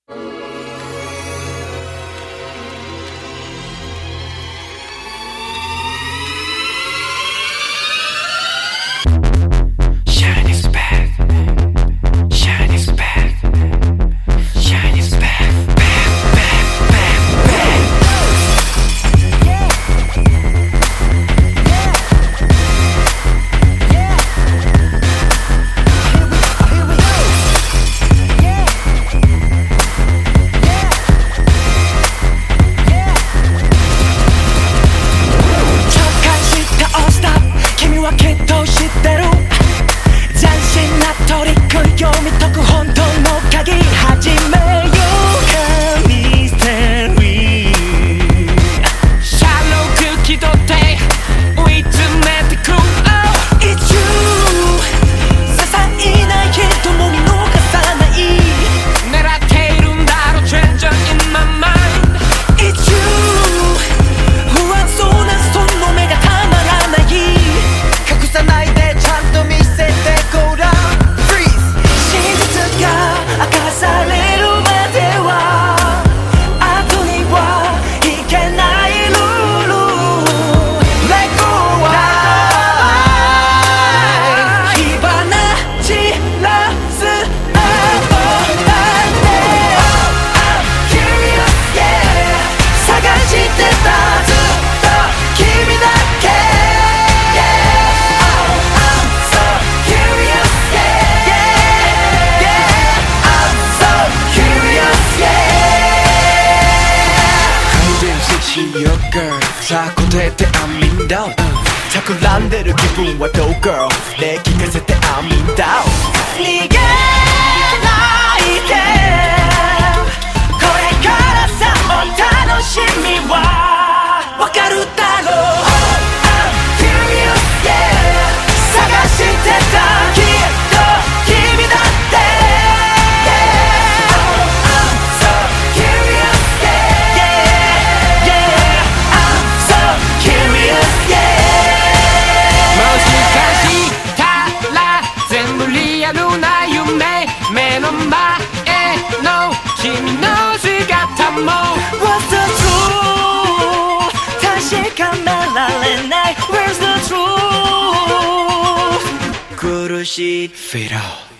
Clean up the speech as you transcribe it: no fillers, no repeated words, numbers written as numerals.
자答えてI'm in down企んでる気分はどう girl ねえ聞かせてI'm in down逃げないでこれからさお楽しみはわかるだろう I'm curious yeah 探してたきっと君だって目の前の君の姿も What's the truth 確かめられない Where's the truth 苦しい Fade out